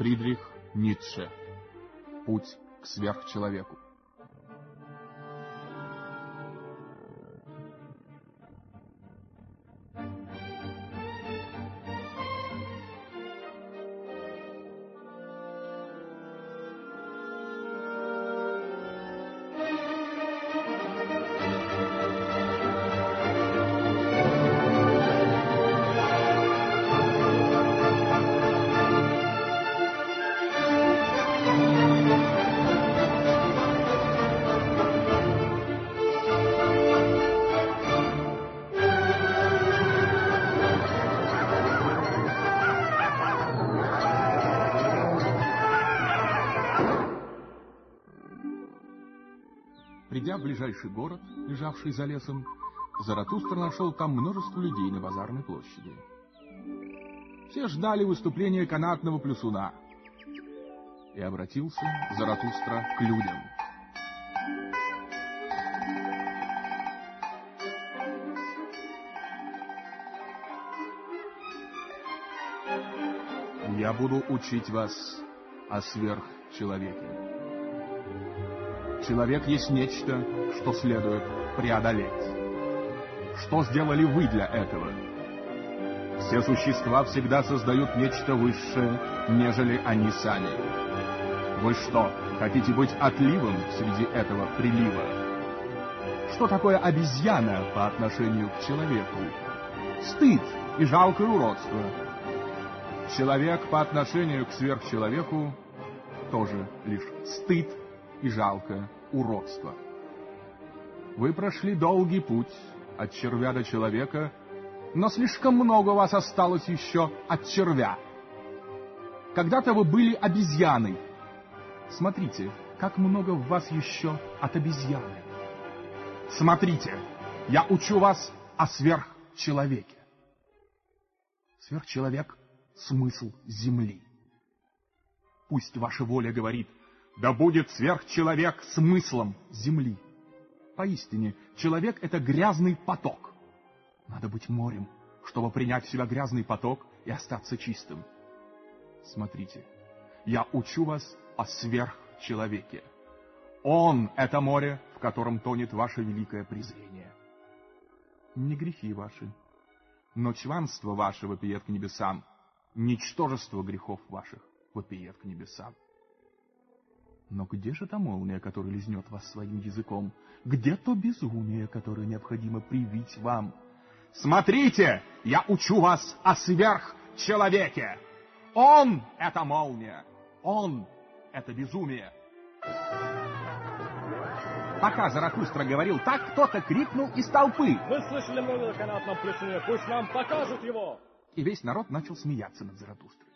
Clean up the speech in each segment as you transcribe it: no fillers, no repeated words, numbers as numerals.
Фридрих Ницше. Путь к сверхчеловеку. Придя в ближайший город, лежавший за лесом, Заратустра нашел там множество людей на базарной площади. Все ждали выступления канатного плюсуна. И обратился Заратустра к людям. Я буду учить вас о сверхчеловеке. Человек есть нечто, что следует преодолеть. Что сделали вы для этого? Все существа всегда создают нечто высшее, нежели они сами. Вы что, хотите быть отливом среди этого прилива? Что такое обезьяна по отношению к человеку? Стыд и жалкое уродство. Человек по отношению к сверхчеловеку тоже лишь стыд и жалкое уродство. Вы прошли долгий путь от червя до человека, но слишком много у вас осталось еще от червя. Когда-то вы были обезьяной. Смотрите, как много в вас еще от обезьяны. Смотрите, я учу вас о сверхчеловеке. Сверхчеловек — смысл Земли. Пусть ваша воля говорит: да будет сверхчеловек смыслом Земли. Поистине, человек — это грязный поток. Надо быть морем, чтобы принять в себя грязный поток и остаться чистым. Смотрите, я учу вас о сверхчеловеке. Он — это море, в котором тонет ваше великое презрение. Не грехи ваши, но чванство ваше вопиет к небесам, ничтожество грехов ваших вопиет к небесам. Но где же та молния, которая лизнет вас своим языком? Где то безумие, которое необходимо привить вам? Смотрите, я учу вас о сверхчеловеке. Он — это молния. Он — это безумие. Пока Заратустра говорил так, кто-то крикнул из толпы: «Мы слышали много о канатном плюсуне, пусть нам покажут его!» И весь народ начал смеяться над Заратустрой.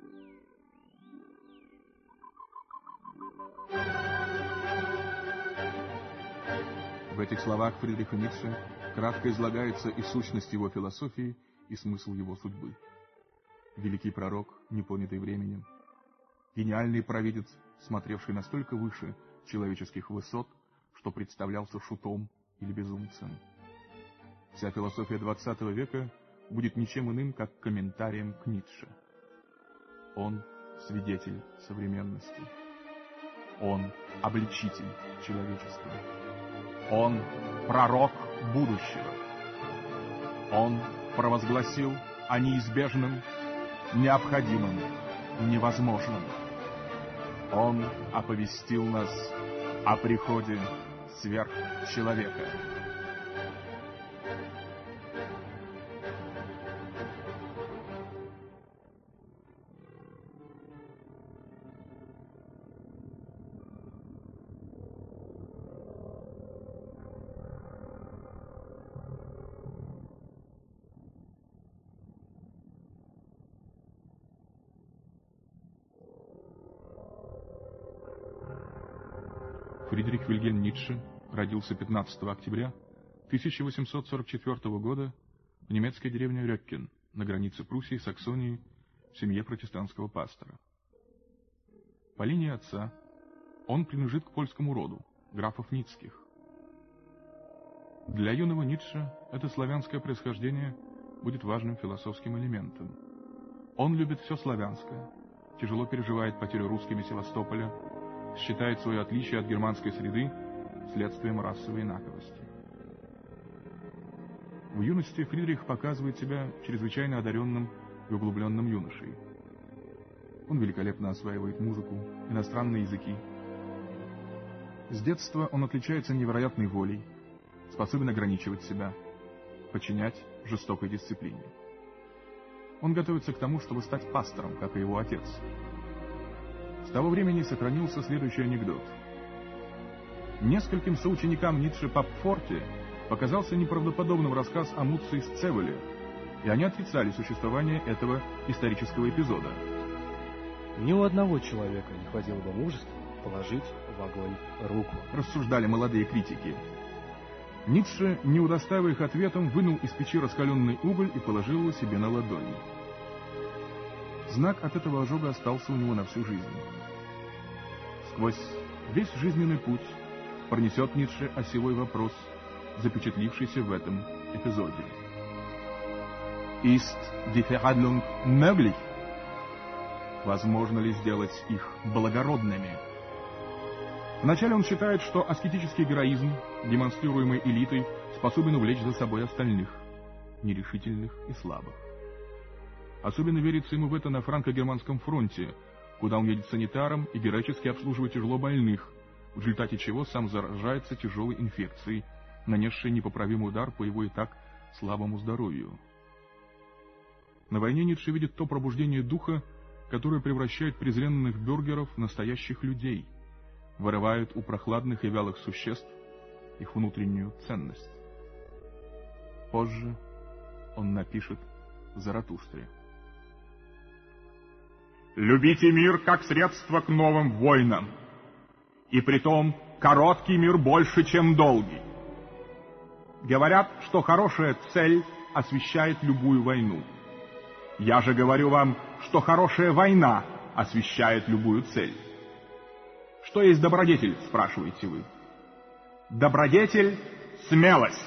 В этих словах Фридриха Ницше кратко излагается и сущность его философии, и смысл его судьбы. Великий пророк, не понятый временем, гениальный провидец, смотревший настолько выше человеческих высот, что представлялся шутом или безумцем. Вся философия XX века будет ничем иным, как комментарием к Ницше. Он — свидетель современности. Он — обличитель человечества. Он — пророк будущего. Он провозгласил о неизбежном, необходимом, невозможном. Он оповестил нас о приходе сверхчеловека. Фридрих Вильгельм Ницше родился 15 октября 1844 года в немецкой деревне Рёккен на границе Пруссии и Саксонии в семье протестантского пастора. По линии отца он принадлежит к польскому роду, графов Ницких. Для юного Ницше это славянское происхождение будет важным философским элементом. Он любит все славянское, тяжело переживает потерю русскими Севастополя, считает свое отличие от германской среды следствием расовой инаковости. В юности Фридрих показывает себя чрезвычайно одаренным и углубленным юношей. Он великолепно осваивает музыку, иностранные языки. С детства он отличается невероятной волей, способен ограничивать себя, подчинять жестокой дисциплине. Он готовится к тому, чтобы стать пастором, как и его отец. С того времени сохранился следующий анекдот. Нескольким соученикам Ницше по Пфорте показался неправдоподобным рассказ о Муце из Цевеле, и они отрицали существование этого исторического эпизода. Ни у одного человека не хватило бы мужества положить в огонь руку, рассуждали молодые критики. Ницше, не удостаивая их ответом, вынул из печи раскаленный уголь и положил его себе на ладони. Знак от этого ожога остался у него на всю жизнь. Сквозь весь жизненный путь пронесет Ницше осевой вопрос, запечатлившийся в этом эпизоде. Ist die Verhandlung möglich? Возможно ли сделать их благородными? Вначале он считает, что аскетический героизм, демонстрируемый элитой, способен увлечь за собой остальных, нерешительных и слабых. Особенно верится ему в это на франко-германском фронте, куда он едет санитаром и героически обслуживает тяжело больных, в результате чего сам заражается тяжелой инфекцией, нанесшей непоправимый удар по его и так слабому здоровью. На войне Ницше видит то пробуждение духа, которое превращает презренных бюргеров в настоящих людей, вырывает у прохладных и вялых существ их внутреннюю ценность. Позже он напишет Заратустре. «Любите мир как средство к новым войнам, и притом короткий мир больше, чем долгий. Говорят, что хорошая цель освещает любую войну. Я же говорю вам, что хорошая война освещает любую цель. Что есть добродетель, спрашиваете вы? Добродетель — смелость».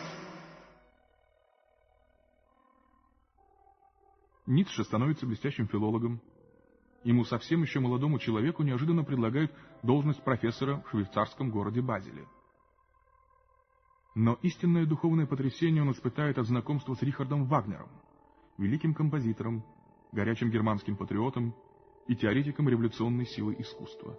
Ницше становится блестящим филологом. Ему, совсем еще молодому человеку, неожиданно предлагают должность профессора в швейцарском городе Базеле. Но истинное духовное потрясение он испытает от знакомства с Рихардом Вагнером, великим композитором, горячим германским патриотом и теоретиком революционной силы искусства.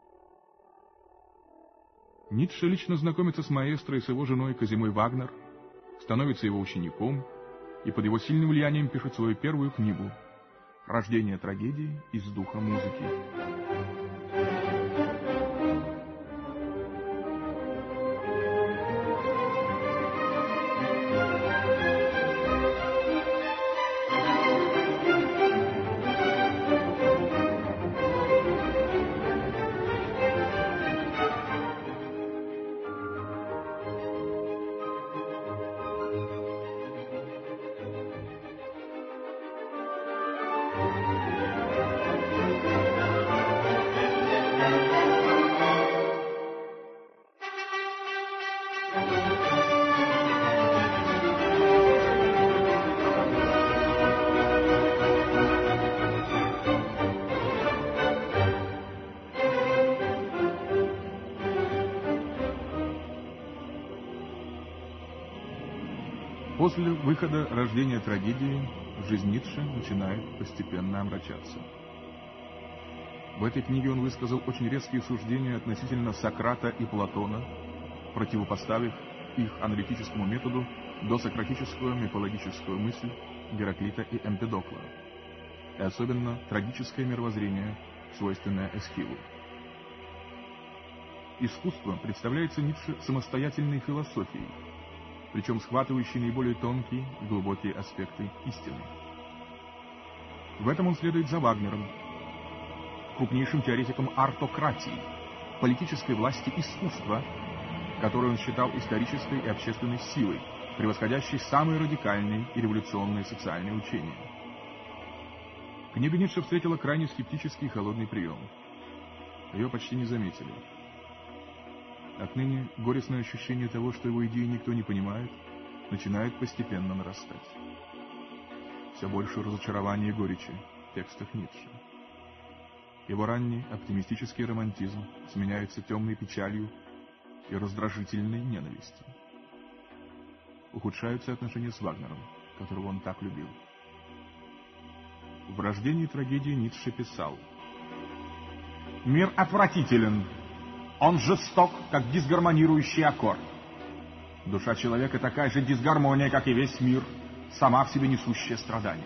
Ницше лично знакомится с маэстро и с его женой Казимой Вагнер, становится его учеником и под его сильным влиянием пишет свою первую книгу «Рождение трагедии из духа музыки». После выхода «Рождения трагедии» жизнь Ницше начинает постепенно омрачаться. В этой книге он высказал очень резкие суждения относительно Сократа и Платона, противопоставив их аналитическому методу досократическую мифологическую мысль Гераклита и Эмпедокла, и особенно трагическое мировоззрение, свойственное Эсхилу. Искусство представляется Ницше самостоятельной философией, причем схватывающий наиболее тонкие и глубокие аспекты истины. В этом он следует за Вагнером, крупнейшим теоретиком артократии, политической власти искусства, которую он считал исторической и общественной силой, превосходящей самые радикальные и революционные социальные учения. Книга Ницше встретила крайне скептический и холодный прием. Ее почти не заметили. Отныне горестное ощущение того, что его идеи никто не понимает, начинает постепенно нарастать. Все больше разочарования и горечи в текстах Ницше. Его ранний оптимистический романтизм сменяется темной печалью и раздражительной ненавистью. Ухудшаются отношения с Вагнером, которого он так любил. В «Рождении трагедии» Ницше писал: «Мир отвратителен, он жесток, как дисгармонирующий аккорд. Душа человека такая же дисгармония, как и весь мир, сама в себе несущая страдания».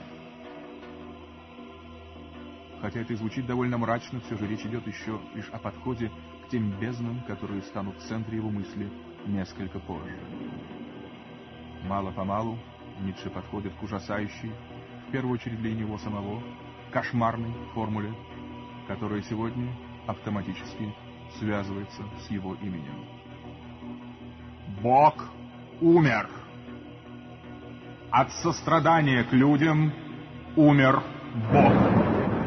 Хотя это и звучит довольно мрачно, все же речь идет еще лишь о подходе к тем безднам, которые станут в центре его мысли несколько позже. Мало-помалу Ницше подходит к ужасающей, в первую очередь для него самого, кошмарной формуле, которая сегодня автоматически связывается с его именем. Бог умер. От сострадания к людям умер Бог.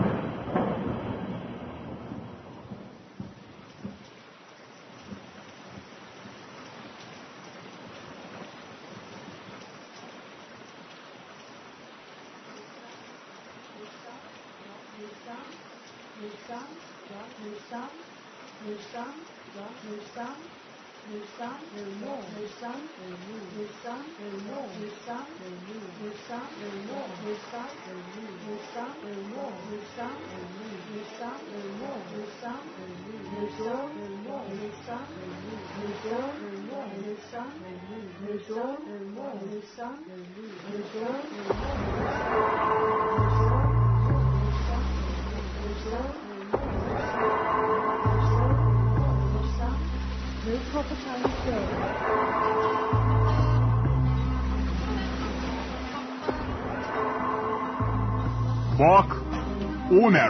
Бог умер.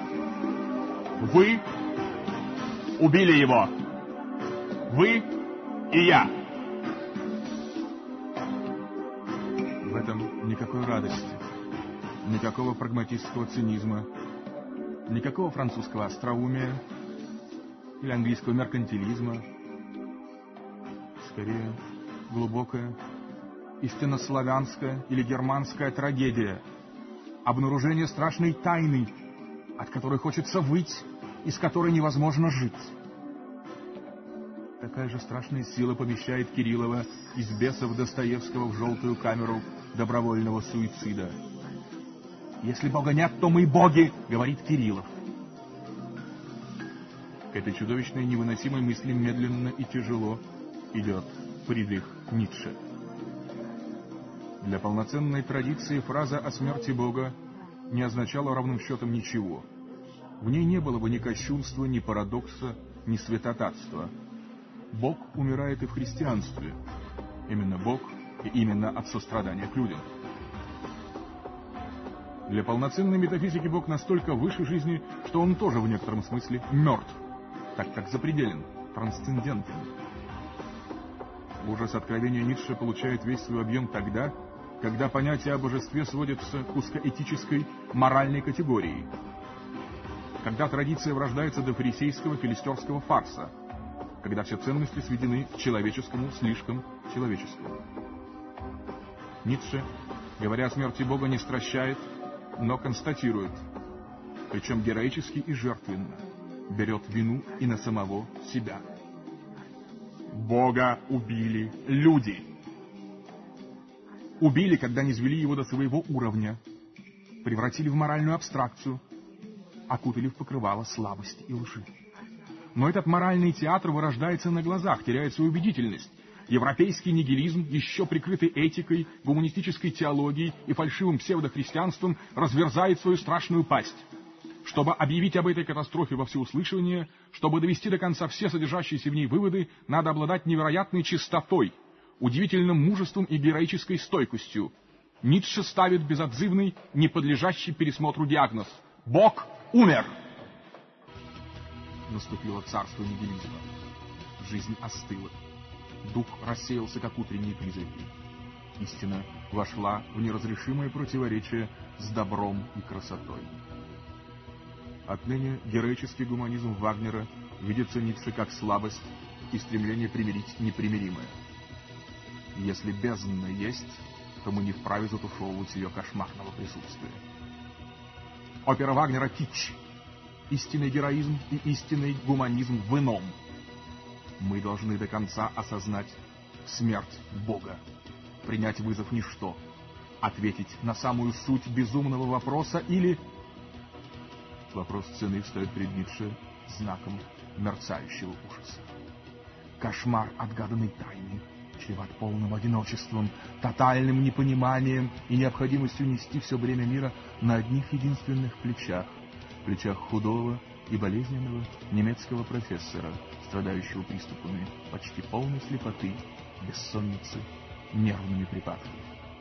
Вы убили его. Вы и я. В этом никакой радости, никакого прагматического цинизма, никакого французского остроумия или английского меркантилизма. Скорее, глубокая, истинно славянская или германская трагедия, обнаружение страшной тайны, от которой хочется выть и с которой невозможно жить. Такая же страшная сила помещает Кириллова из «Бесов» Достоевского в желтую камеру добровольного суицида. «Если Бога нет, то мы боги», — говорит Кириллов. К этой чудовищной невыносимой мысли медленно и тяжело идет Фридрих Ницше. Для полноценной традиции фраза о смерти Бога не означала равным счетом ничего. В ней не было бы ни кощунства, ни парадокса, ни святотатства. Бог умирает и в христианстве. Именно Бог и именно от сострадания к людям. Для полноценной метафизики Бог настолько выше жизни, что он тоже в некотором смысле мертв, так как запределен, трансцендентен. Ужас откровения Ницше получает весь свой объем тогда, когда понятие о божестве сводится к узкоэтической, моральной категории, когда традиция врождается до фарисейского филистерского фарса, когда все ценности сведены к человеческому, слишком человеческому. Ницше, говоря о смерти Бога, не стращает, но констатирует, причем героически и жертвенно, берет вину и на самого себя. Бога убили люди. Убили, когда не низвели его до своего уровня, превратили в моральную абстракцию, окутали в покрывало слабости и лжи. Но этот моральный театр вырождается на глазах, теряет свою убедительность. Европейский нигилизм, еще прикрытый этикой, гуманистической теологией и фальшивым псевдохристианством, разверзает свою страшную пасть. Чтобы объявить об этой катастрофе во всеуслышание, чтобы довести до конца все содержащиеся в ней выводы, надо обладать невероятной чистотой, удивительным мужеством и героической стойкостью. Ницше ставит безотзывный, не подлежащий пересмотру диагноз: Бог умер! Наступило царство нигилизма. Жизнь остыла. Дух рассеялся, как утренние призраки. Истина вошла в неразрешимое противоречие с добром и красотой. Отныне героический гуманизм Вагнера видится Ницше как слабость и стремление примирить непримиримое. Если бездна есть, то мы не вправе затушевывать ее кошмарного присутствия. Опера Вагнера — кич. Истинный героизм и истинный гуманизм в ином. Мы должны до конца осознать смерть Бога, принять вызов ничто, ответить на самую суть безумного вопроса или... Вопрос цены встает перед Ницше знаком мерцающего ужаса. Кошмар отгаданной тайны чреват полным одиночеством, тотальным непониманием и необходимостью нести все бремя мира на одних единственных плечах худого и болезненного немецкого профессора, страдающего приступами почти полной слепоты, бессонницы, нервными припадками.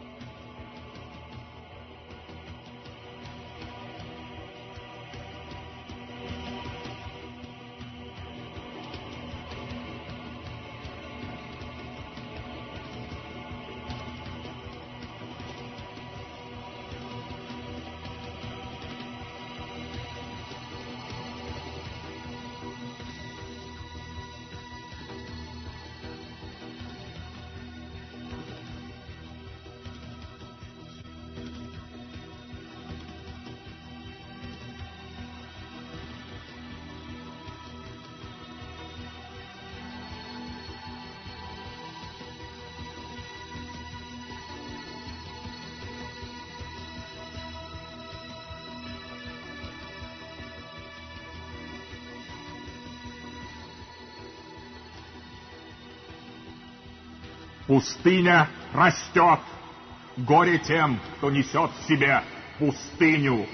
Пустыня растет. Горе тем, кто несет в себе пустыню.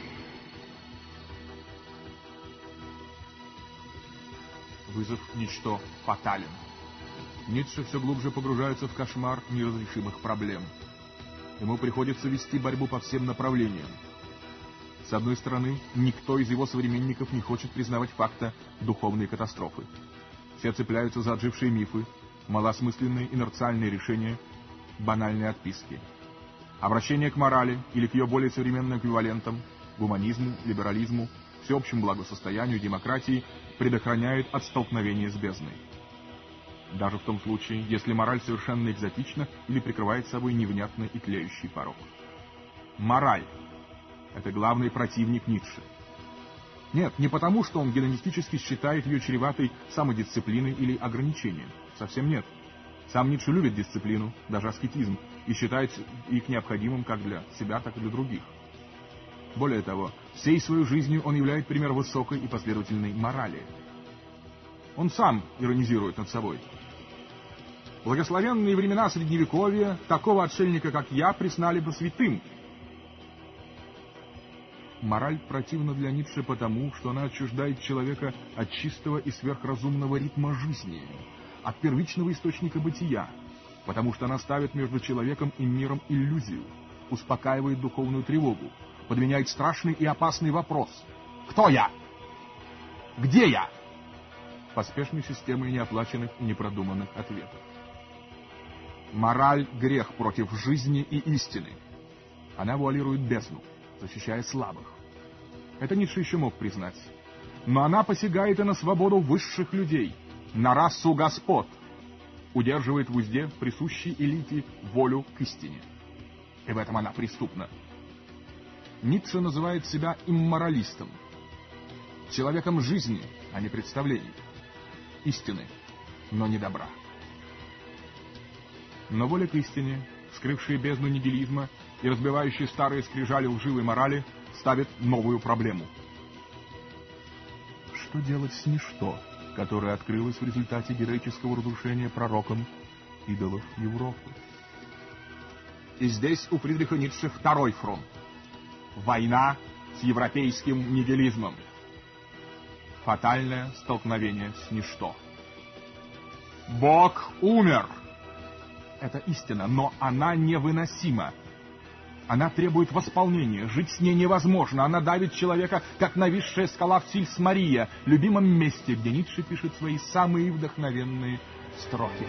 Вызов ничто фатален. Ницше все глубже погружается в кошмар неразрешимых проблем. Ему приходится вести борьбу по всем направлениям. С одной стороны, никто из его современников не хочет признавать факта духовной катастрофы. Все цепляются за отжившие мифы, малосмысленные инерциальные решения, банальные отписки. Обращение к морали или к ее более современным эквивалентам, гуманизму, либерализму, всеобщему благосостоянию, демократии, предохраняет от столкновения с бездной. Даже в том случае, если мораль совершенно экзотична или прикрывает собой невнятный и тлеющий порог. Мораль — это главный противник Ницше. Нет, не потому, что он гедонистически считает ее чреватой самодисциплиной или ограничением. Совсем нет. Сам Ницше любит дисциплину, даже аскетизм, и считает их необходимым как для себя, так и для других. Более того, всей своей жизнью он являет пример высокой и последовательной морали. Он сам иронизирует над собой. Благословенные времена Средневековья такого отшельника, как я, признали бы святым. Мораль противна для Ницше потому, что она отчуждает человека от чистого и сверхразумного ритма жизни, от первичного источника бытия, потому что она ставит между человеком и миром иллюзию, успокаивает духовную тревогу, подменяет страшный и опасный вопрос «Кто я? Где я?» поспешной системой неоплаченных и непродуманных ответов. Мораль — грех против жизни и истины. Она вуалирует бездну, защищая слабых. Это Ницше еще мог признать. Но она посягает и на свободу высших людей, на расу господ, удерживает в узде присущей элите волю к истине. И в этом она преступна. Ницше называет себя имморалистом, человеком жизни, а не представлений, истины, но не добра. Но воля к истине, скрывшая бездну нигилизма и разбивающая старые скрижали лживой морали, ставит новую проблему. Что делать с ничто, которое открылось в результате героического разрушения пророком идолов Европы? И здесь у Фридриха Ницше второй фронт. Война с европейским нигилизмом. Фатальное столкновение с ничто. Бог умер. Это истина, но она невыносима. Она требует восполнения, жить с ней невозможно. Она давит человека, как нависшая скала в Сильс-Мария, любимом месте, где Ницше пишет свои самые вдохновенные строки.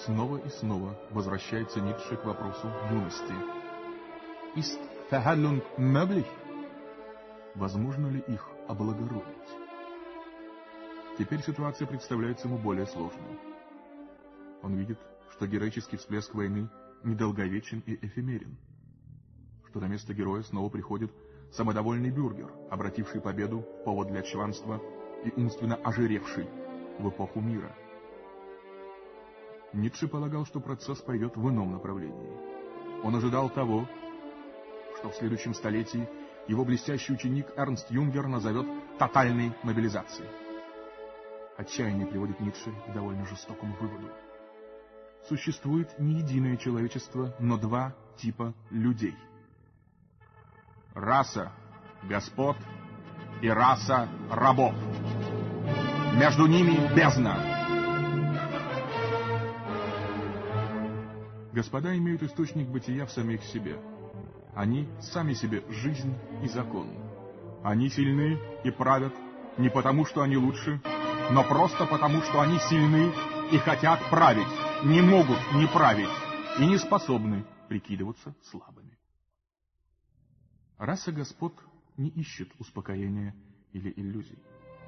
Снова и снова возвращается Ницше к вопросу юности. Ist Verhandlung möglich? Возможно ли их облагородить? Теперь ситуация представляется ему более сложной. Он видит, что героический всплеск войны недолговечен и эфемерен, что на место героя снова приходит самодовольный бюргер, обративший победу в повод для чванства и умственно ожиревший в эпоху мира. Ницше полагал, что процесс пойдет в ином направлении. Он ожидал того, что в следующем столетии его блестящий ученик Эрнст Юнгер назовет тотальной мобилизацией. Отчаяние приводит Ницше к довольно жестокому выводу. Существует не единое человечество, но два типа людей. Раса господ и раса рабов. Между ними бездна. Господа имеют источник бытия в самих себе. Они сами себе жизнь и закон. Они сильны и правят не потому, что они лучше, но просто потому, что они сильны и хотят править, не могут не править и не способны прикидываться слабыми. Раса господ не ищет успокоения или иллюзий.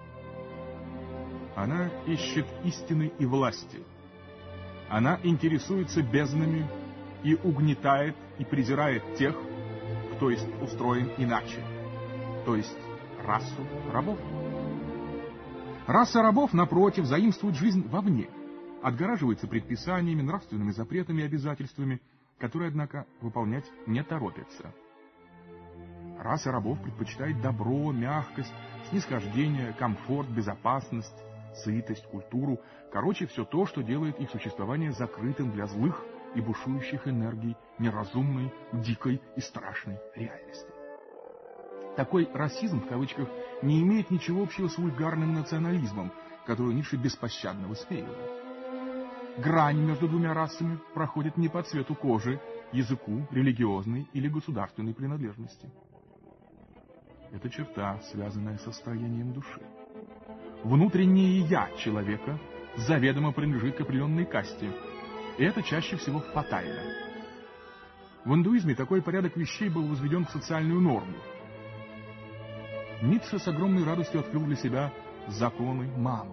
Она ищет истины и власти. Она интересуется безднами и угнетает и презирает тех, кто есть устроен иначе, то есть расу рабов. Раса рабов, напротив, заимствует жизнь вовне, отгораживается предписаниями, нравственными запретами и обязательствами, которые, однако, выполнять не торопятся. Раса рабов предпочитает добро, мягкость, снисхождение, комфорт, безопасность, сытость, культуру, короче, все то, что делает их существование закрытым для злых и бушующих энергий неразумной, дикой и страшной реальности. Такой расизм, в кавычках, не имеет ничего общего с вульгарным национализмом, который Ницше беспощадно высмеивает. Грань между двумя расами проходит не по цвету кожи, языку, религиозной или государственной принадлежности. Это черта, связанная с состоянием души. Внутреннее «я» человека заведомо принадлежит к определенной касте, и это чаще всего фатально. В индуизме такой порядок вещей был возведен в социальную норму. Ницше с огромной радостью открыл для себя законы Ману.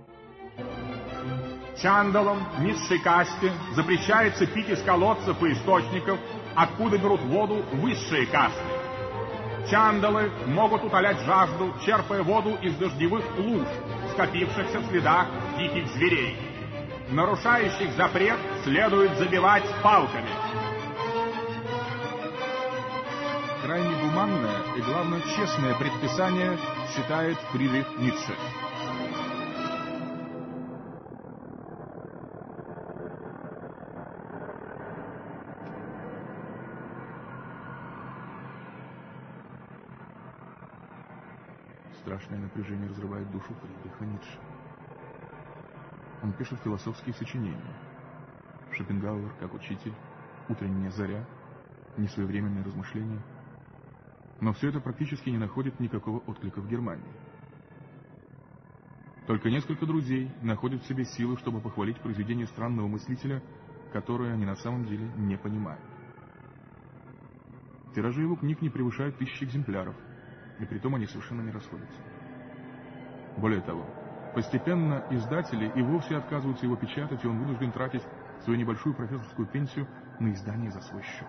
Чандалам, низшей касте, запрещается пить из колодцев и источников, откуда берут воду высшие касты. Чандалы могут утолять жажду, черпая воду из дождевых луж, скопившихся в следах диких зверей. Нарушающих запрет следует забивать палками. Крайне гуманное и, главное, честное предписание считает Фридрих Ницше. Страшное напряжение разрывает душу Фридриха Ницше. Он пишет философские сочинения. Шопенгауэр как учитель, утренняя заря, несвоевременные размышления. Но все это практически не находит никакого отклика в Германии. Только несколько друзей находят в себе силы, чтобы похвалить произведение странного мыслителя, которое они на самом деле не понимают. Тиражи его книг не превышают 1000 экземпляров, и притом они совершенно не расходятся. Более того, постепенно издатели и вовсе отказываются его печатать, и он вынужден тратить свою небольшую профессорскую пенсию на издание за свой счет.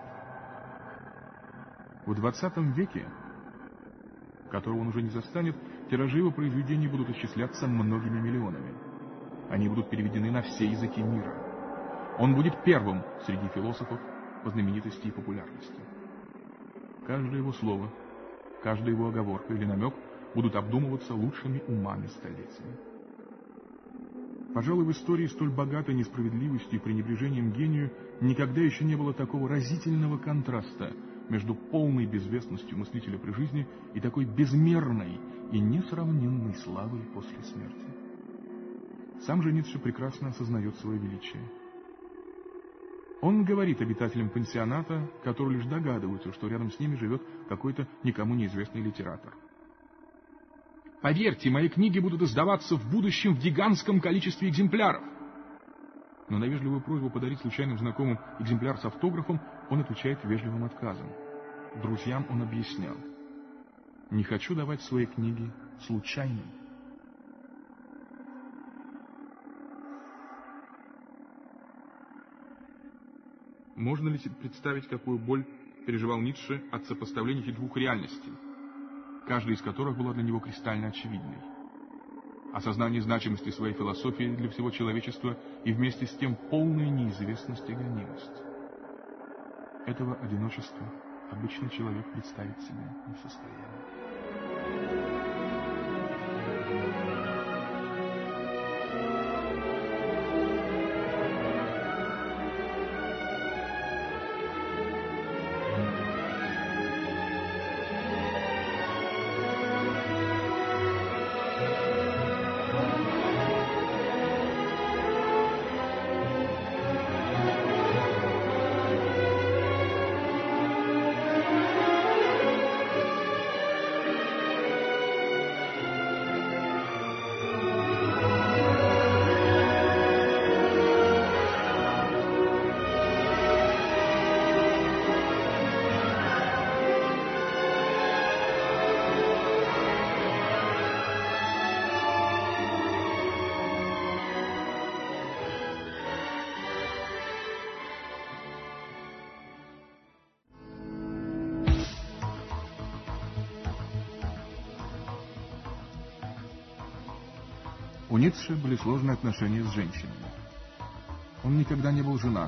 В 20 веке, которого он уже не застанет, тиражи его произведений будут исчисляться многими миллионами. Они будут переведены на все языки мира. Он будет первым среди философов по знаменитости и популярности. Каждое его слово, каждая его оговорка или намек будут обдумываться лучшими умами столетиями. Пожалуй, в истории столь богатой несправедливостью и пренебрежением гению никогда еще не было такого разительного контраста между полной безвестностью мыслителя при жизни и такой безмерной и несравненной славой после смерти. Сам же Ницше прекрасно осознает свое величие. Он говорит обитателям пансионата, которые лишь догадываются, что рядом с ними живет какой-то никому неизвестный литератор. Поверьте, мои книги будут издаваться в будущем в гигантском количестве экземпляров. Но на вежливую просьбу подарить случайным знакомым экземпляр с автографом он отвечает вежливым отказом. Друзьям он объяснял: «Не хочу давать свои книги случайным». Можно ли себе представить, какую боль переживал Ницше от сопоставления этих двух реальностей, каждая из которых была для него кристально очевидной? Осознание значимости своей философии для всего человечества и вместе с тем полная неизвестность и гонимость. Этого одиночества обычный человек представить себе не в состоянии. У Ницше были сложные отношения с женщинами. Он никогда не был женат.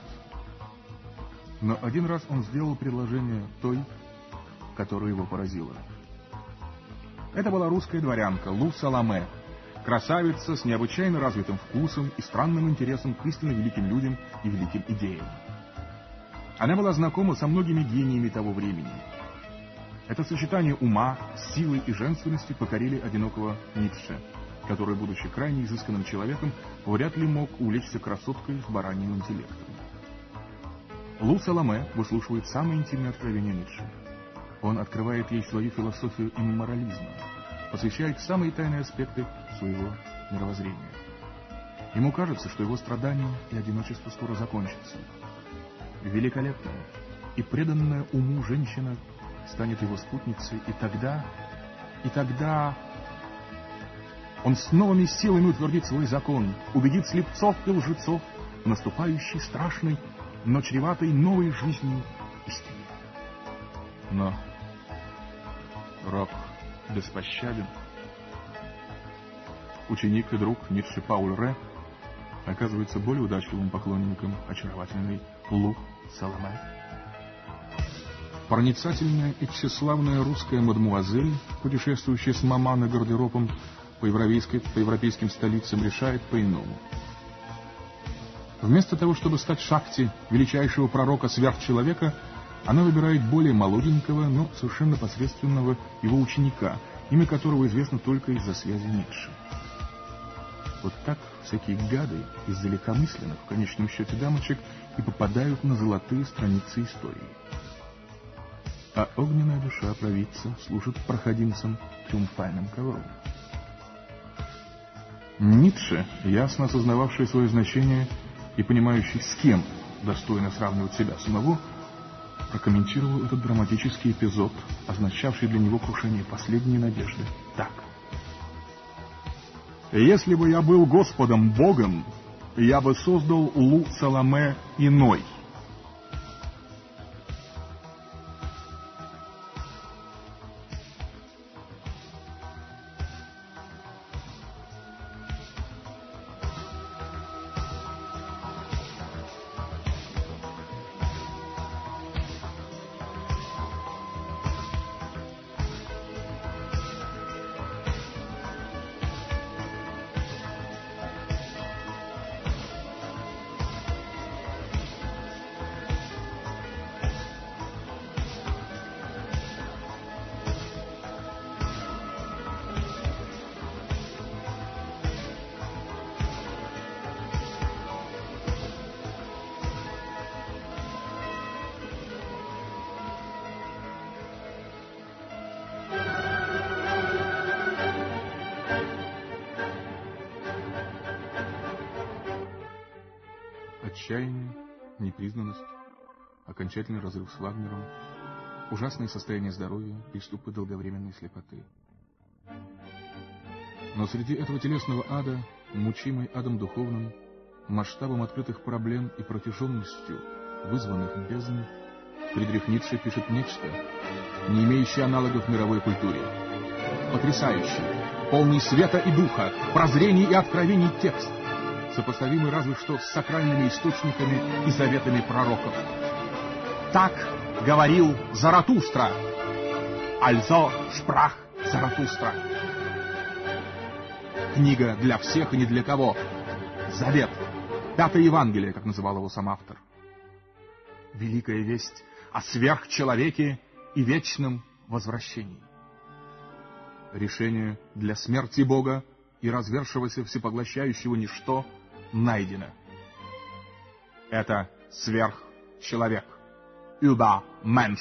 Но один раз он сделал предложение той, которая его поразила. Это была русская дворянка Лу Саламе, красавица с необычайно развитым вкусом и странным интересом к истинно великим людям и великим идеям. Она была знакома со многими гениями того времени. Это сочетание ума, силы и женственности покорили одинокого Ницше, который, будучи крайне изысканным человеком, вряд ли мог увлечься красоткой с бараньим интеллектом. Лу Саламе выслушивает самые интимные откровения Ницше. Он открывает ей свою философию имморализма, посвящает самые тайные аспекты своего мировоззрения. Ему кажется, что его страдания и одиночество скоро закончатся. Великолепная и преданная уму женщина станет его спутницей, и тогда он с новыми силами утвердит свой закон, убедит слепцов и лжецов в наступающей страшной, но чреватой новой жизнью истине. Но раб беспощаден. Ученик и друг Ницше Пауль Ре оказывается более удачливым поклонником очаровательной Лу Саламе. Проницательная и тщеславная русская мадмуазель, путешествующая с маманой гардеробом по европейским столицам, решает по-иному. Вместо того, чтобы стать Шакти, величайшего пророка сверхчеловека, она выбирает более молоденького, но совершенно посредственного его ученика, имя которого известно только из-за связи Ницше. Вот так всякие гады из-за легкомысленных, в конечном счете, дамочек и попадают на золотые страницы истории. А огненная душа провидца служит проходимцам триумфальным ковром. Ницше, ясно осознававший свое значение и понимающий, с кем достойно сравнивать себя самого, прокомментировал этот драматический эпизод, означавший для него крушение последней надежды, так. «Если бы я был Господом Богом, я бы создал Лу Саламе иной». Отчаяние, непризнанность, окончательный разрыв с Вагнером, ужасное состояние здоровья, приступы долговременной слепоты. Но среди этого телесного ада, мучимый адом духовным, масштабом открытых проблем и протяженностью, вызванных бездной, Фридрих Ницше пишет нечто, не имеющее аналогов в мировой культуре. Потрясающий, полный света и духа, прозрений и откровений текст, сопоставимый разве что с сакральными источниками и заветами пророков. Так говорил Заратустра. Also sprach Заратустра. Книга для всех и ни для кого. Завет. Пятое Евангелие, как называл его сам автор. Великая весть о сверхчеловеке и вечном возвращении. Решение для смерти Бога и развершегося всепоглощающего ничто найдено. Это сверхчеловек. Übermensch.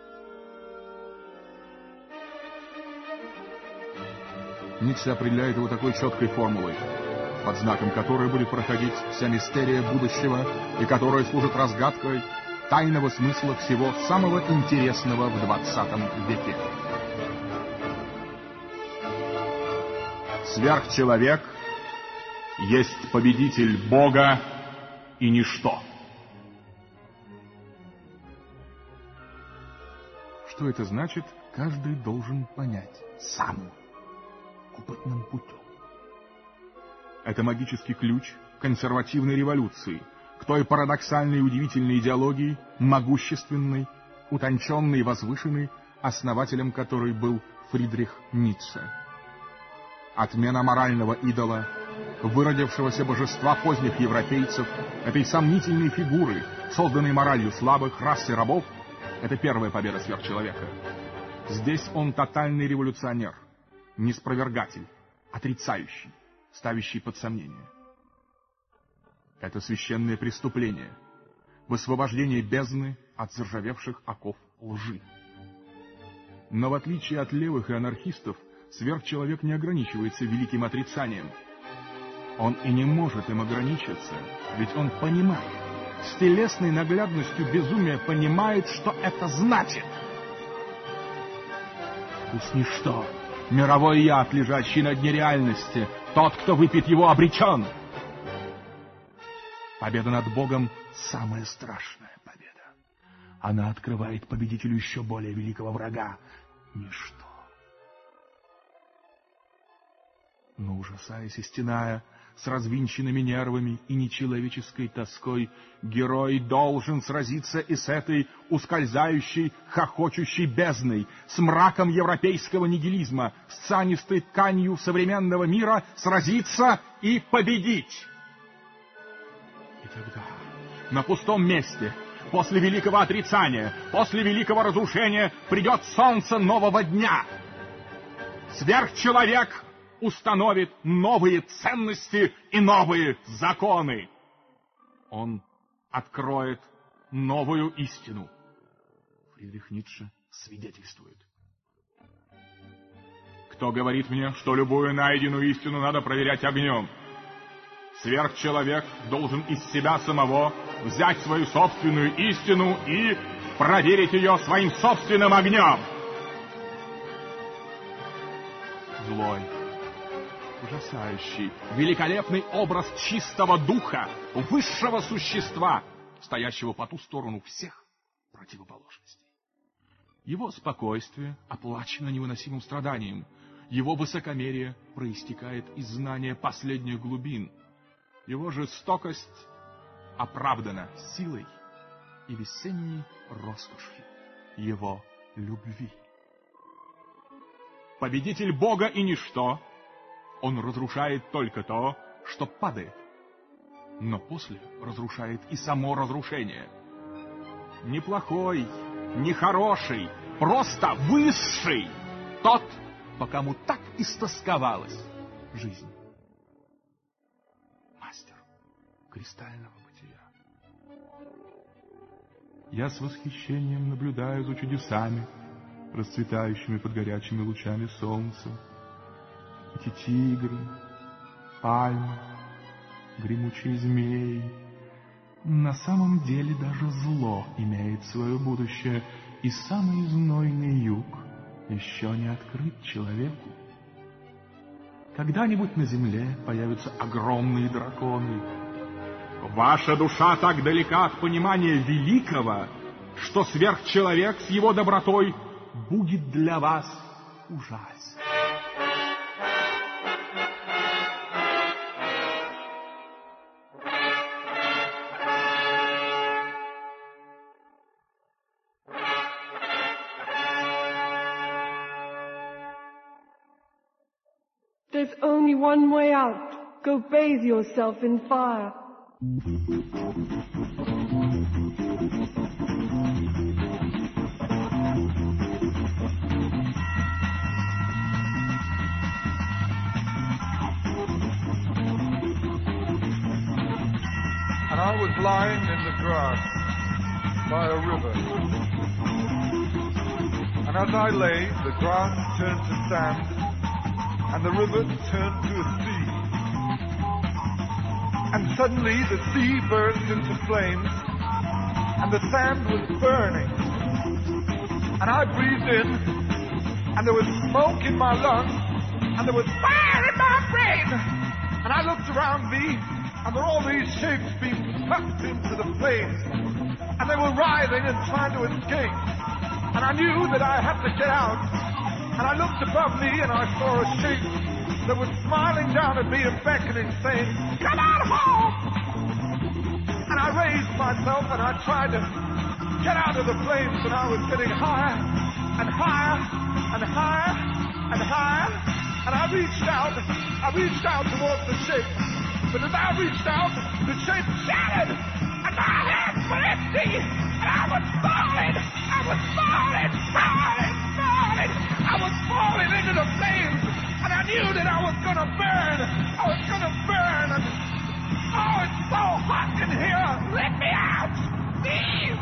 Ницше определяет его такой четкой формулой, под знаком которой будет проходить вся мистерия будущего и которая служит разгадкой тайного смысла всего самого интересного в 20 веке. Сверхчеловек есть победитель Бога и ничто. Что это значит, каждый должен понять сам, опытным путем. Это магический ключ консервативной революции, к той парадоксальной и удивительной идеологии, могущественной, утонченной и возвышенной, основателем которой был Фридрих Ницше. Отмена морального идола, выродившегося божества поздних европейцев, этой сомнительной фигуры, созданной моралью слабых, расы рабов, это первая победа сверхчеловека. Здесь он тотальный революционер, неспровергатель, отрицающий, ставящий под сомнение. Это священное преступление, высвобождение бездны от заржавевших оков лжи. Но в отличие от левых и анархистов, сверхчеловек не ограничивается великим отрицанием. Он и не может им ограничиться, ведь он понимает, с телесной наглядностью безумия понимает, что это значит. Пусть ничто, мировой яд, лежащий на дне реальности, тот, кто выпьет его, обречен. Победа над Богом — самая страшная победа. Она открывает победителю еще более великого врага — ничто. Но, ужасаясь и стеная, с развинченными нервами и нечеловеческой тоской, герой должен сразиться и с этой ускользающей, хохочущей бездной, с мраком европейского нигилизма, с цианистой тканью современного мира, сразиться и победить. И тогда, на пустом месте, после великого отрицания, после великого разрушения, придет солнце нового дня. Сверхчеловек установит новые ценности и новые законы. Он откроет новую истину. Фридрих Ницше свидетельствует. Кто говорит мне, что любую найденную истину надо проверять огнем? Сверхчеловек должен из себя самого взять свою собственную истину и проверить ее своим собственным огнем. Злой, ужасающий, великолепный образ чистого духа, высшего существа, стоящего по ту сторону всех противоположностей. Его спокойствие оплачено невыносимым страданием, его высокомерие проистекает из знания последних глубин, его жестокость оправдана силой и весенней роскошью его любви. Победитель Бога и ничто, он разрушает только то, что падает, но после разрушает и само разрушение. Неплохой, нехороший, просто высший, тот, по кому так истосковалась жизнь. Мастер кристального бытия. Я с восхищением наблюдаю за чудесами, расцветающими под горячими лучами солнца. Эти тигры, пальмы, гремучие змеи, На самом деле даже зло имеет свое будущее, и самый знойный юг еще не открыт человеку. Когда-нибудь на земле появятся огромные драконы. Ваша душа так далека от понимания великого, что сверхчеловек с его добротой будет для вас ужасен. There's only one way out. Go bathe yourself in fire. And I was lying in the grass by a river. And as I lay, the grass turned to sand, and the river turned to a sea. And suddenly the sea burst into flames, and the sand was burning. And I breathed in, and there was smoke in my lungs, and there was fire in my brain. And I looked around me, and there were all these shapes being sucked into the flames, and they were writhing and trying to escape. And I knew that I had to get out. And I looked above me and I saw a shape that was smiling down at me and beckoning, saying, "Come on home!" And I raised myself and I tried to get out of the flames, and I was getting higher and higher and higher and higher. And I reached out towards the shape. But as I reached out, the shape shattered, and my hands were empty, and I was falling into the flames, and I knew that I was gonna burn, and oh, it's so hot in here, let me out, please!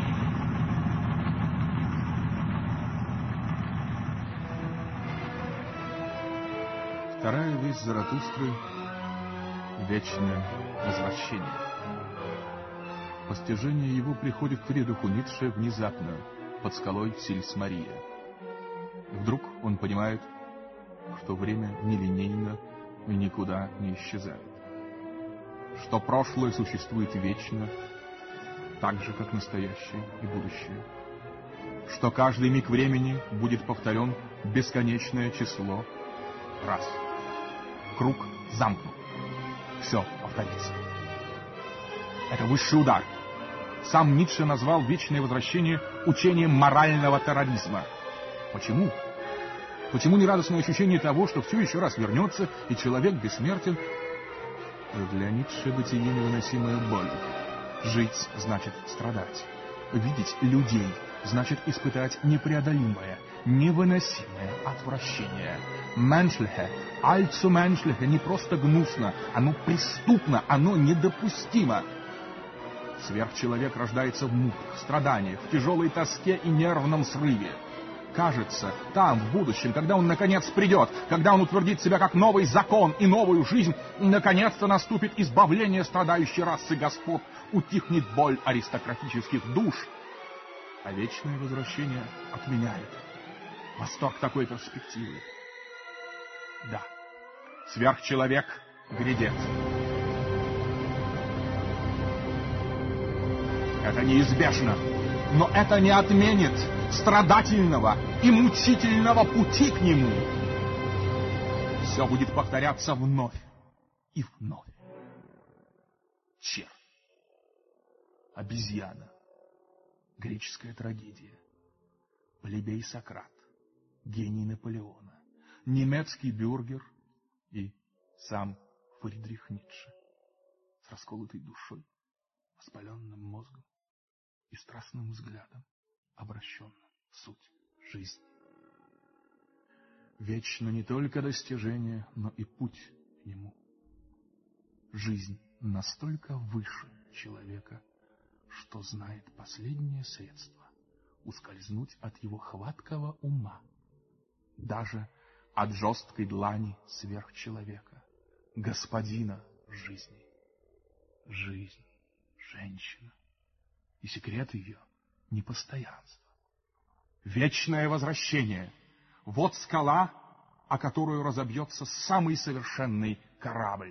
Вторая весть Заратустры — вечное возвращение. Постижение его приходит Фридриху Ницше внезапно, под скалой Сильс-Мария. Вдруг он понимает, что время нелинейно и никуда не исчезает. Что прошлое существует вечно, так же, как настоящее и будущее. Что каждый миг времени будет повторен бесконечное число раз. Круг замкнут. Все повторится. Это высший удар. Сам Ницше назвал вечное возвращение учением морального терроризма. Почему? Почему нерадостное ощущение того, что все еще раз вернется, и человек бессмертен? Для Ницше бытие невыносимая боль. Жить значит страдать. Видеть людей значит испытать непреодолимое, невыносимое отвращение. Menschliche, allzu menschliche, не просто гнусно, оно преступно, оно недопустимо. Сверхчеловек рождается в муках, страданиях, в тяжелой тоске и нервном срыве. Кажется, там, в будущем, когда он наконец придет, когда он утвердит себя как новый закон и новую жизнь, наконец-то наступит избавление страдающей расы господ, утихнет боль аристократических душ. А вечное возвращение отменяет восторг такой перспективы. Да, сверхчеловек грядет. Это неизбежно, но это не отменит страдательного и мучительного пути к нему. Все будет повторяться вновь и вновь. Червь, обезьяна, греческая трагедия, плебей Сократ, гений Наполеона, немецкий бюргер и сам Фридрих Ницше с расколотой душой, воспаленным мозгом и страстным взглядом, обращенным в суть жизни. Вечно не только достижение, но и путь к нему. Жизнь настолько выше человека, что знает последнее средство ускользнуть от его хваткого ума, даже от жесткой длани сверхчеловека, господина жизни. Жизнь, женщина, и секрет ее — непостоянство. Вечное возвращение — вот скала, о которую разобьется самый совершенный корабль.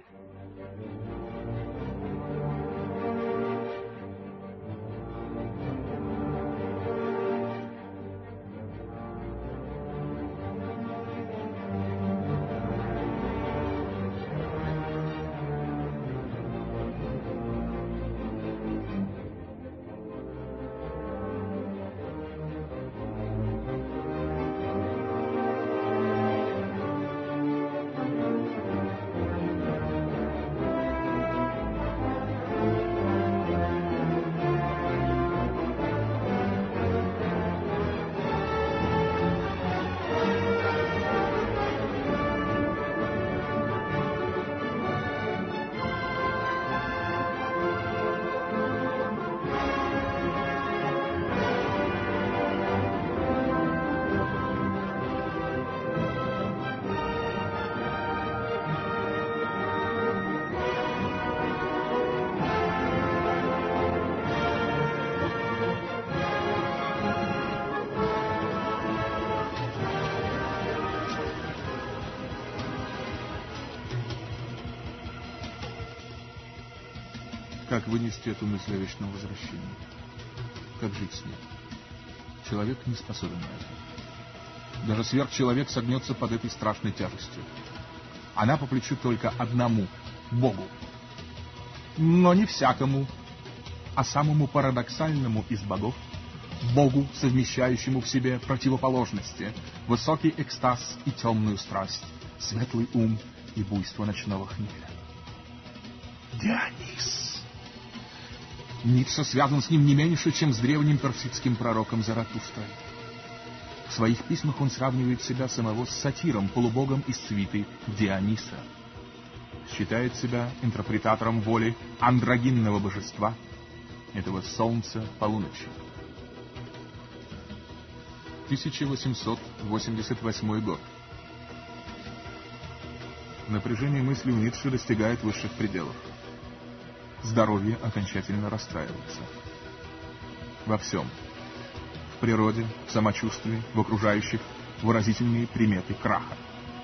Как вынести эту мысль о вечном возвращении? Как жить с ней? Человек не способен на это. Даже сверхчеловек согнется под этой страшной тяжестью. Она по плечу только одному — Богу. Но не всякому, а самому парадоксальному из богов — Богу, совмещающему в себе противоположности, высокий экстаз и темную страсть, светлый ум и буйство ночного хмеля. Дионис! Ницше связан с ним не меньше, чем с древним персидским пророком Заратустрой. В своих письмах он сравнивает себя самого с сатиром, полубогом из свиты Диониса. Считает себя интерпретатором воли андрогинного божества, этого солнца полуночи. 1888 год. Напряжение мысли у Ницше достигает высших пределов. Здоровье окончательно расстраивается. Во всем. В природе, в самочувствии, в окружающих выразительные приметы краха.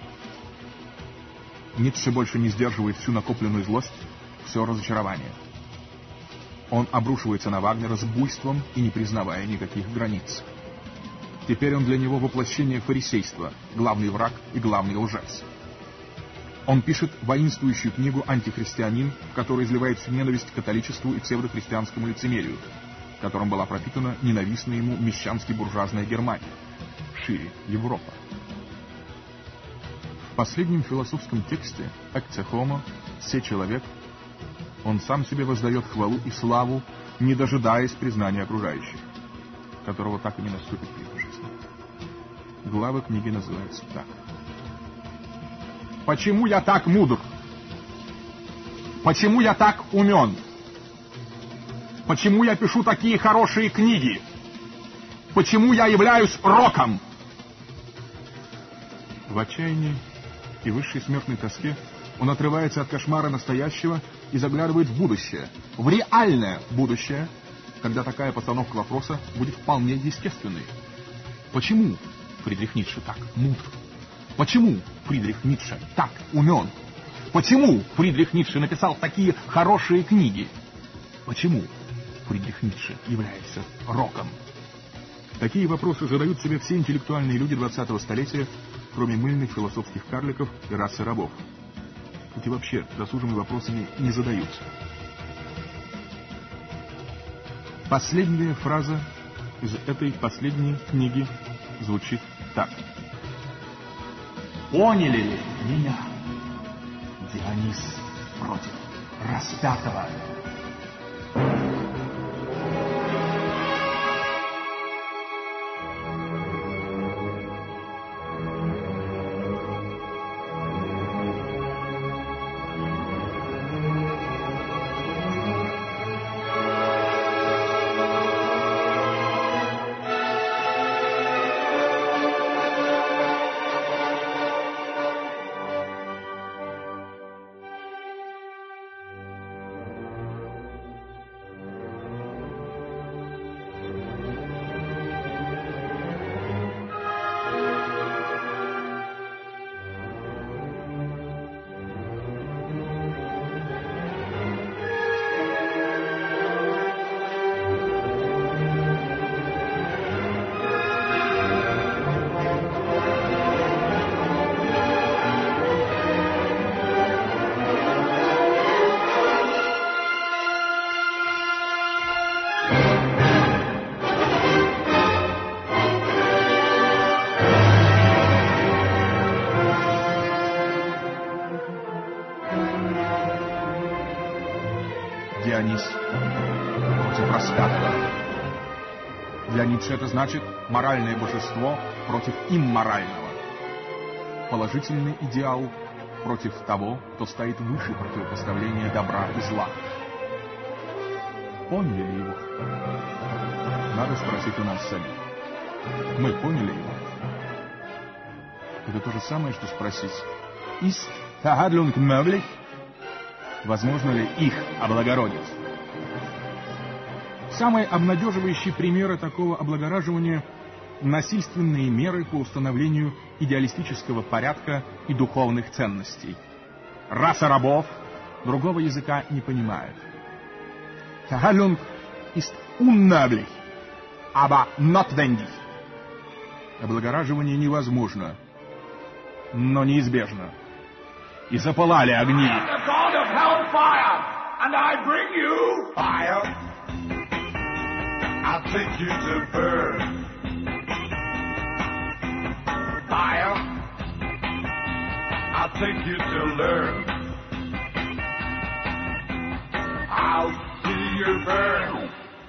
Ницше больше не сдерживает всю накопленную злость, все разочарование. Он обрушивается на Вагнера с буйством и не признавая никаких границ. Теперь он для него воплощение фарисейства, главный враг и главный лжец. Он пишет воинствующую книгу «Антихристианин», в которой изливает всю ненависть к католичеству и псевдохристианскому лицемерию, которым была пропитана ненавистная ему мещански-буржуазная Германия, шире Европа. В последнем философском тексте «Экце хомо» «Се человек» он сам себе воздает хвалу и славу, не дожидаясь признания окружающих, которого так и не наступит в его жизни. Глава книги называется так. Почему я так мудр? Почему я так умен? Почему я пишу такие хорошие книги? Почему я являюсь роком? В отчаянии и высшей смертной тоске он отрывается от кошмара настоящего и заглядывает в будущее, в реальное будущее, когда такая постановка вопроса будет вполне естественной. Почему Фридрих Ницше так мудр? Почему Фридрих Ницше так умен? Почему Фридрих Ницше написал такие хорошие книги? Почему Фридрих Ницше является роком? Такие вопросы задают себе все интеллектуальные люди 20-го столетия, кроме мыльных философских карликов и расы рабов. Эти вообще досужими вопросами не задаются. Последняя фраза из этой последней книги звучит так. Поняли ли меня? Дионис против распятого. Дионис против распятого. Для Ницше это значит моральное божество против имморального. Положительный идеал против того, кто стоит выше противопоставления добра и зла. Поняли ли его? Надо спросить у нас самих. Мы поняли его? Это то же самое, что спросить: «Ist Verhandlung möglich?» Возможно ли их облагородить? Самые обнадеживающие примеры такого облагораживания — насильственные меры по установлению идеалистического порядка и духовных ценностей. Раса рабов другого языка не понимает. Verhandlung ist unmöglich, aber notwendig. Облагораживание невозможно, но неизбежно. И запылали огни. And I bring you fire. I'll take you to burn. Fire. I'll take you to learn. I'll see you burn.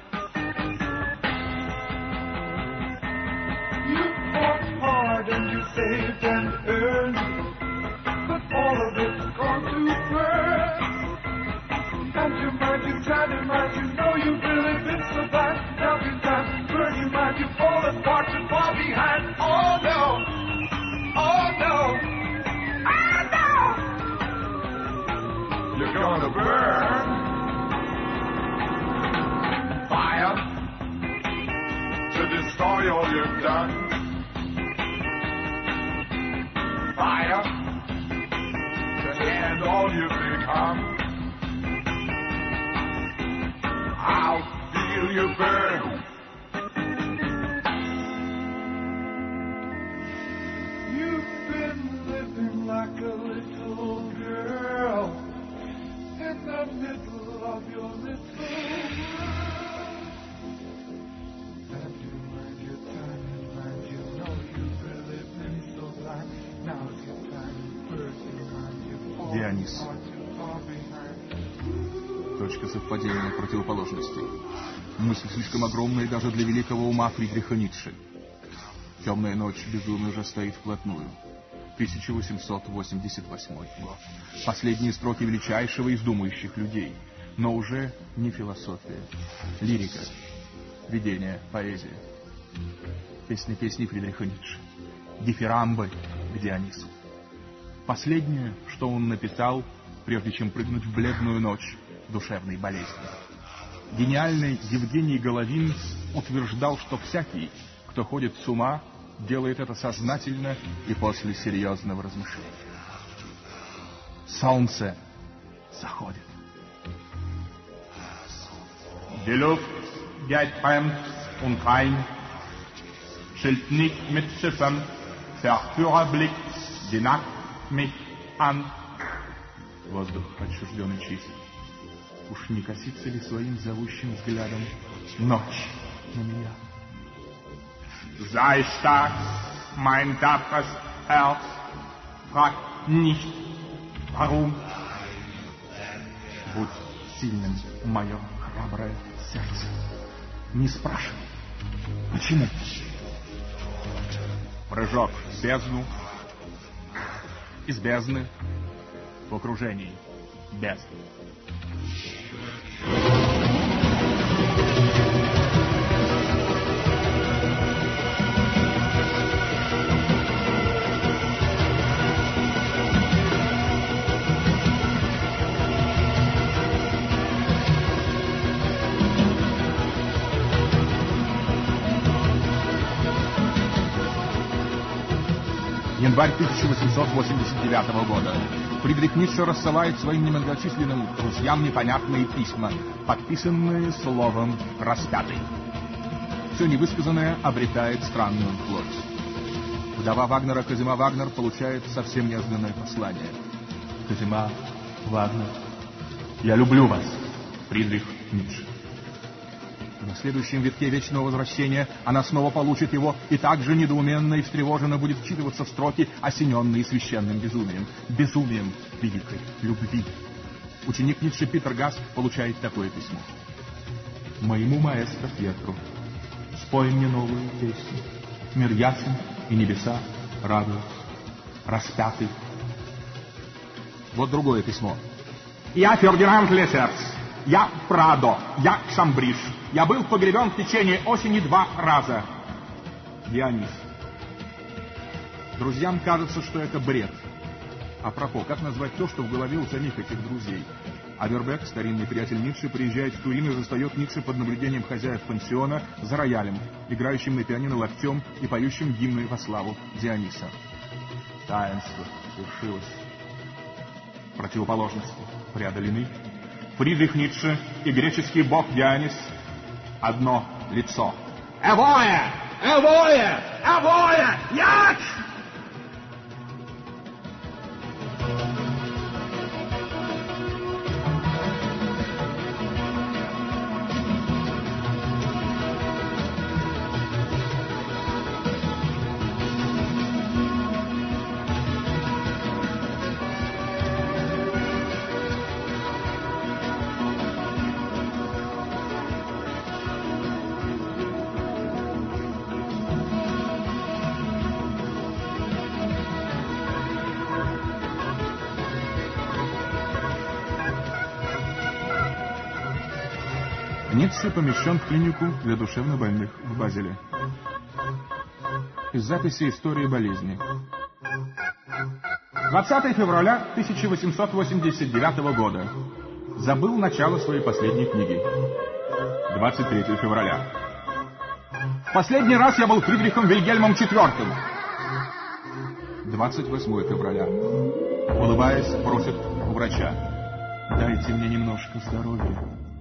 You fought hard and you saved and earned, but all of it's gone to burn. And you mind, you tried to mind, you know you've really been so bad. Now in time, burn your mind, you fall apart, you fall behind. Oh no, oh no, oh no. You're gonna burn. Fire to destroy all you've done. Fire to end all you've become. I'll feel you burn. You've been living like a little girl in the middle of your little world. And you mind your time, you mind, you know you've really been so blind. Now's your time, first you mind, you fall Дионис. apart, you fall behind. Точка совпадения противоположностей. Мысль слишком огромная даже для великого ума Фридриха Ницше. «Темная ночь безумия уже стоит вплотную». 1888 год. Последние строки величайшего из думающих людей. Но уже не философия. Лирика. Видение, поэзия. Песни Фридриха Ницше. Дифирамбы к Дионису. Последнее, что он написал, прежде чем прыгнуть в бледную ночь душевной болезни. Гениальный Евгений Головин утверждал, что всякий, кто ходит с ума, делает это сознательно и после серьезного размышления. Солнце заходит. Die Luft geht fremd und rein, schilt nicht mit Ziffern, Verführer blickt die Nacht mich an. Воздух отчужденный чист. Уж не косится ли своим зовущим взглядом ночь на меня? Sei stark, mein tapferes Herz, frag nicht, warum. Будь сильным, мое храброе сердце. Не спрашивай, почему? Прыжок в бездну, из бездны в окружении бездны. Январь 1889 года. Фридрих Ницше рассылает своим немногочисленным друзьям непонятные письма, подписанные словом «распятый». Все невысказанное обретает странную плоть. Вдова Вагнера Козима Вагнер получает совсем неожиданное послание. «Козима Вагнер, я люблю вас, Фридрих Ницше». На следующем витке вечного возвращения она снова получит его и также недоуменно и встревоженно будет вчитываться в строки, осененные священным безумием. Безумием великой любви. ученик Ницше Питер Гаск получает такое письмо. «Моему маэстро Пьетру, спой мне новую песню. Мир ясен, и небеса радуются. Распятый». Вот другое письмо. Я Фердинанд Лесерс, я Прадо, я Шамбриш. Я был погребен в течение осени 2 раза. Дионис. Друзьям кажется, что это бред. Апропо, как назвать то, что в голове у самих этих друзей? Авербек, старинный приятель Ницше, приезжает в Турин и застает Ницше под наблюдением хозяев пансиона за роялем, играющим на пианино локтем и поющим гимны во славу Диониса. Таинство свершилось. Противоположности преодолены. Фридрих Ницше и греческий бог Дионис — одно лицо. Эвоя! Эвоя! Эвоя! Як! Ницше помещен в клинику для душевнобольных в Базеле. Из записи истории болезни. 20 февраля 1889 года. Забыл начало своей последней книги. 23 февраля. В последний раз я был Фридрихом Вильгельмом IV. 28 февраля. Улыбаясь, просит у врача: «Дайте мне немножко здоровья».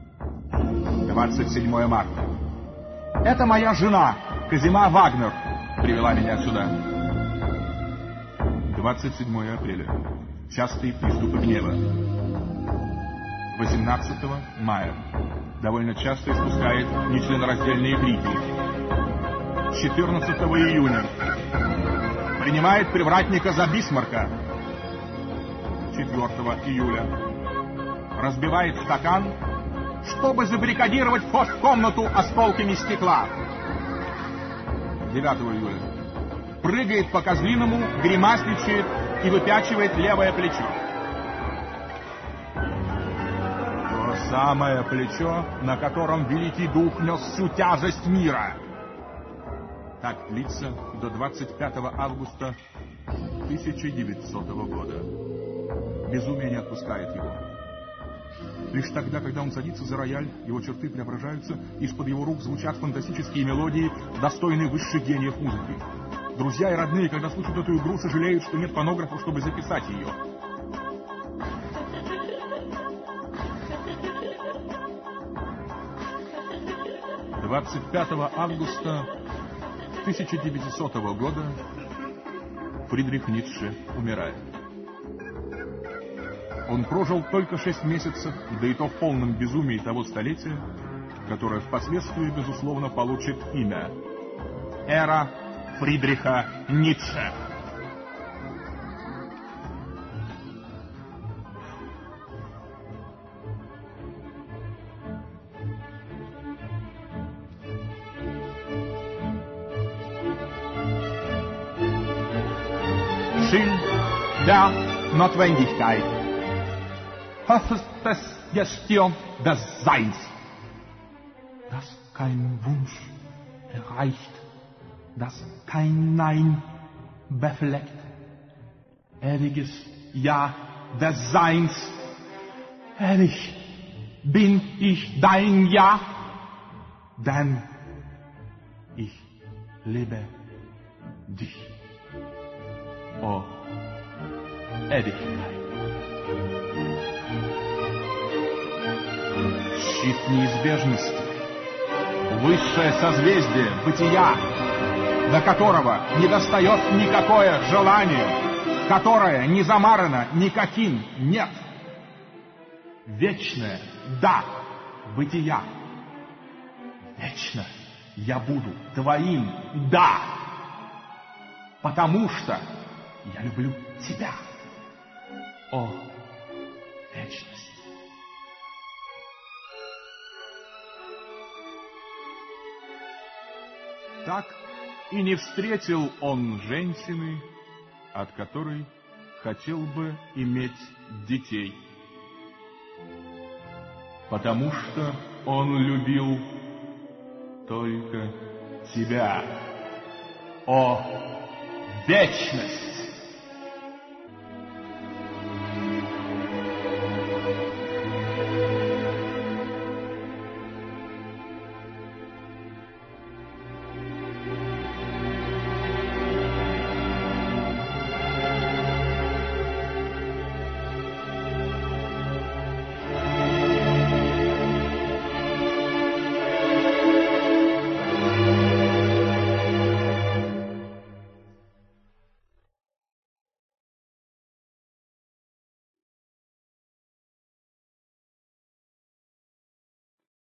27 марта. Это моя жена, Казима Вагнер, привела меня сюда. 27 апреля. Частые приступы гнева. 18 мая. Довольно часто испускает нечленораздельные крики. 14 июня. Принимает привратника за Бисмарка. 4 июля. Разбивает стакан, чтобы забаррикадировать вход в комнату осколками стекла. 9 июля. Прыгает по козлиному, гримасничает и выпячивает левое плечо. То самое плечо, на котором Великий Дух нес всю тяжесть мира. Так длится до 25 августа 1900 года. Безумие не отпускает его. Лишь тогда, когда он садится за рояль, его черты преображаются, из-под его рук звучат фантастические мелодии, достойные высших гениев музыки. Друзья и родные, когда слушают эту игру, сожалеют, что нет фонографа, чтобы записать ее. — 25 августа 1900 года Фридрих Ницше умирает. Он прожил только 6 месяцев, да и то в полном безумии того столетия, которое впоследствии, безусловно, получит имя — эра Фридриха Ницше. Schild der Notwendigkeit. Höchstes Gestirn des Seins. Das kein Wunsch erreicht, das kein Nein befleckt. Ewiges Ja des Seins. Ehrlich bin ich dein Ja, denn ich liebe dich. О, Ewigkeit. Щит неизбежности, высшее созвездие бытия, до которого не достает никакое желание, которое не замарано никаким «нет». Вечное «да» бытия. Вечно я буду твоим «да», потому что я люблю тебя. О, вечность! Так и не встретил он женщины, от которой хотел бы иметь детей. Потому что он любил только тебя, о вечность!